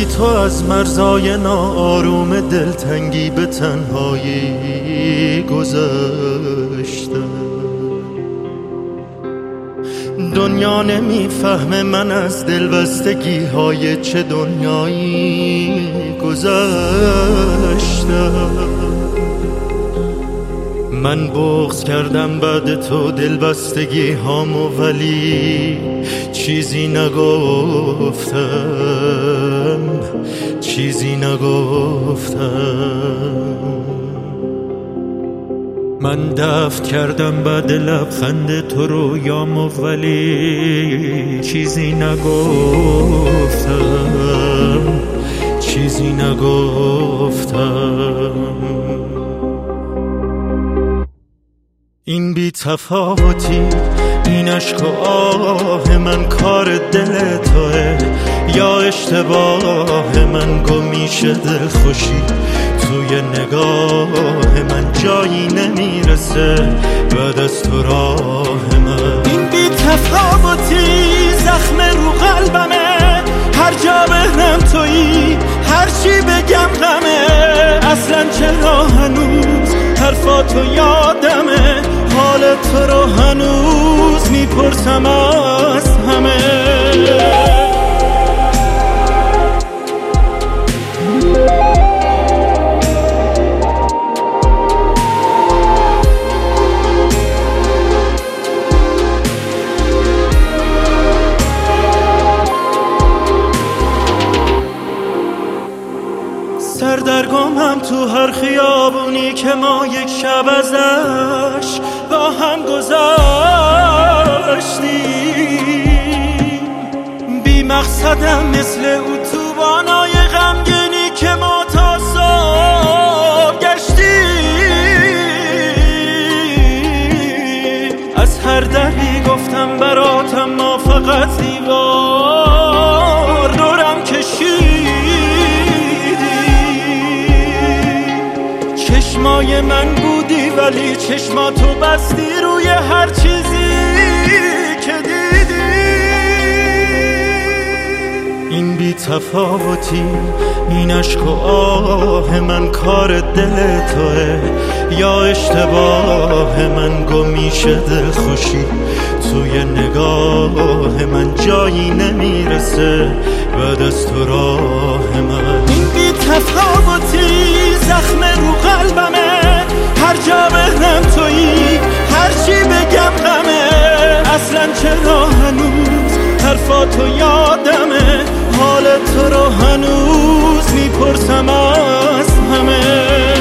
تو از مرزای ناآروم دلتنگی به تنهایی گذشته. دنیا نمیفهمه من از دلبستگی های چه دنیایی گذشته. من بغض کردم بعد تو دلبستگی هامو، ولی چیزی نگفتم، چیزی نگفتم. من دفع کردم بعد لبخند تو رویامو، ولی چیزی نگفتم، چیزی نگفتم. این بی تفاوتی، این عشق و آه من کار دل توه یا اشتباه من؟ گمیشه دل خوشی توی نگاه من، جایی نمیرسه بعد از تو راه من. این بی تفاوتی زخم رو قلبمه، هر جا بهنم تویی، هر چی بگم غمه. اصلا چرا هنوز حرفاتو یادمه، حال تو رو هنوز میپرسم از همه. سردرگمم تو هر خیابونی که ما یک شب ازش با هم گذاشتیم. بی مقصدم مثل اتوبانای غمگینی که ما تا صبح گشتیم. از هر دری گفتم براتم، ما فقط دیوار دورم کشید. چشمای من بودی ولی چشماتو بستی روی هر چیزی که دیدی. این بی تفاوتی، این عشق و آه من کار دل توه یا اشتباه من؟ گمیشه دل خوشی توی نگاه من، جایی نمیرسه بعد از تو راه من. این بی تفاوتی زخم رو قلبمه، هر جا بهنم تویی، هر چی بگم غمه. اصلا چرا هنوز حرفاتو یادمه، حال تو رو هنوز میپرسم از همه.